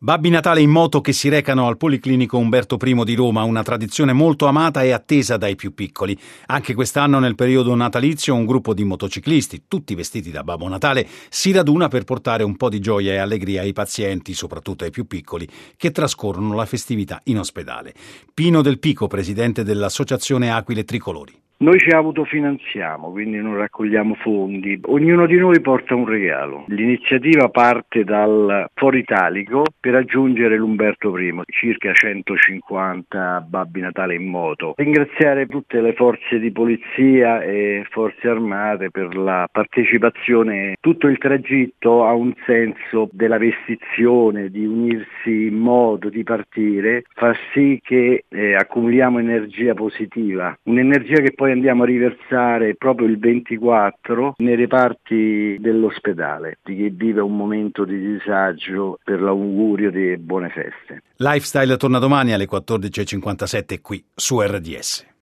Babbi Natale in moto che si recano al Policlinico Umberto I di Roma, una tradizione molto amata e attesa dai più piccoli. Anche quest'anno, nel periodo natalizio, un gruppo di motociclisti, tutti vestiti da Babbo Natale, si raduna per portare un po' di gioia e allegria ai pazienti, soprattutto ai più piccoli, che trascorrono la festività in ospedale. Pino Del Pico, presidente dell'Associazione Aquile Tricolori. Noi ci autofinanziamo, quindi non raccogliamo fondi, ognuno di noi porta un regalo. L'iniziativa parte dal Foro Italico per raggiungere l'Umberto I, circa 150 Babbi Natale in moto. Ringraziare tutte le forze di polizia e forze armate per la partecipazione. Tutto il tragitto ha un senso della vestizione, di unirsi in moto, di partire, fa sì che accumuliamo energia positiva, un'energia che poi andiamo a riversare proprio il 24 nei reparti dell'ospedale di chi vive un momento di disagio, per l'augurio di buone feste. Lifestyle torna domani alle 14:57 qui su RDS.